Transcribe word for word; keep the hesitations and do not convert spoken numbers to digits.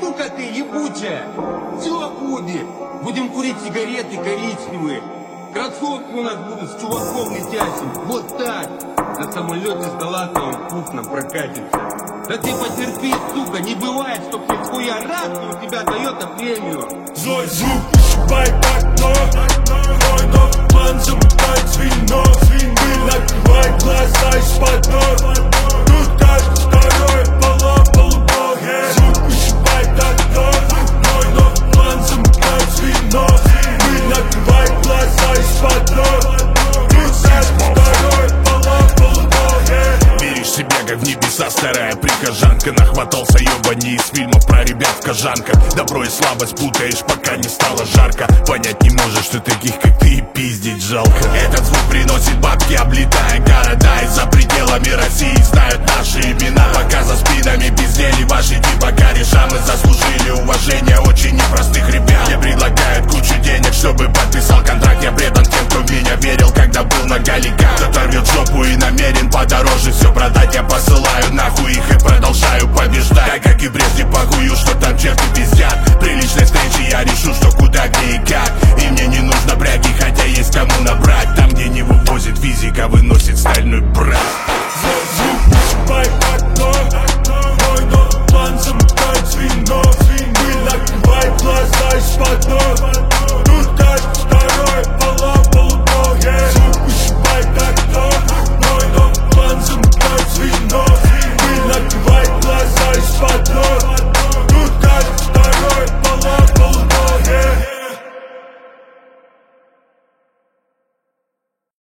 сука ты ебучая. Все будет. Будем курить сигареты коричневые. Кроссовки у нас будут с чуваком летящим. Вот так. На самолете с Галатовым вкусно прокатится. Да ты потерпи, сука, не бывает, чтоб ты твоя радость у тебя Тойота премию. Злой звук ушибает окно. Мой новый план замыкает звено. Пыль накрывает глаза из-под ног. Тут каждый второй поломал убоги. Звук ушибает окно. Мой новый план замыкает звено. Пыль накрывает глаза из-под ног. Тут каждый второй поломал убоги. Веришь себе, как в небеса старая прихожанка. Нахватался ёбани из фильмов про ребят в кожанках. Добро и слабость путаешь, пока не стало жарко. Понять не можешь, что таких, как ты, и пиздить жалко. Этот звук приносит бабки, облетая города. И за пределами России знают наши имена. Пока за спинами пиздели ваши типа кореша, мы заслужили уважение очень непростых